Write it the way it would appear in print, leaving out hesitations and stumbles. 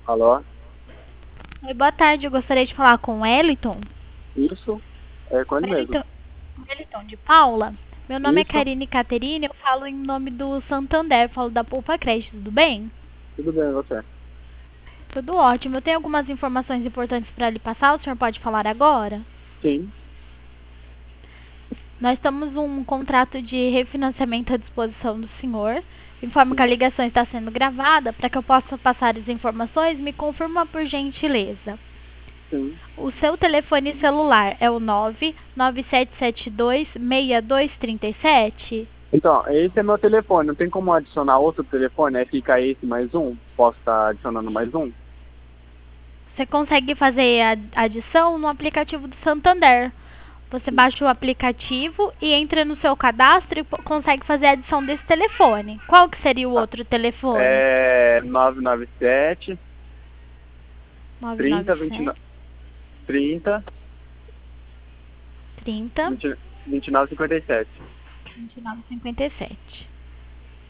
Alô? Oi, boa tarde. Eu gostaria de falar com o Wellington. Isso? É com ele mesmo. Wellington, Wellington de Paula. Meu nome é Isso? Karine Caterine. Eu falo em nome do Santander. Falo da Poupa Crédito, tudo bem? Tudo bem, você? Tudo ótimo. Eu tenho algumas informações importantes para lhe passar. O senhor pode falar agora? Sim. Nós temos um contrato de refinanciamento à disposição do senhor. Informo que a Sim. ligação está sendo gravada. Para que eu possa passar as informações, me confirma por gentileza. Sim. O seu telefone celular é o 997726237? Então, esse é meu telefone. Não tem como adicionar outro telefone? Aí fica esse mais um? Posso estar adicionando mais um? Você consegue fazer a adição no aplicativo do Santander. Você Sim. baixa o aplicativo e entra no seu cadastro e consegue fazer a adição desse telefone. Qual que seria o Tá. outro telefone? É 997 30 997 29 30 30 29 57. 2957.